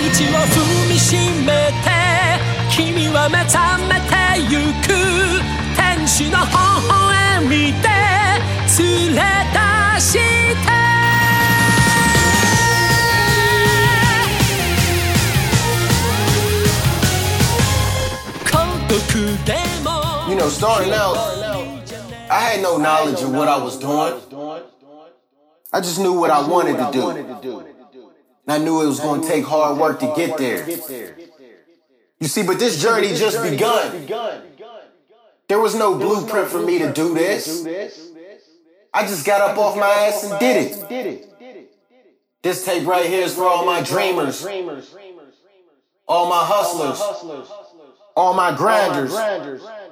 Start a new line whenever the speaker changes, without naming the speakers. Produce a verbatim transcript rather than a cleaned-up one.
道を踏みしめて君は目覚めてゆく天使の微笑みで連れ出して孤独でも
You know, starting out, I had no knowledge of what I was doing. I just knew what I wanted to do. And I knew it was going to take hard work to get there. You see, but this journey just begun. There was no blueprint for me to do this. I just got up off my ass and did it. This tape right here is for all my dreamers, all my hustlers, all my grinders.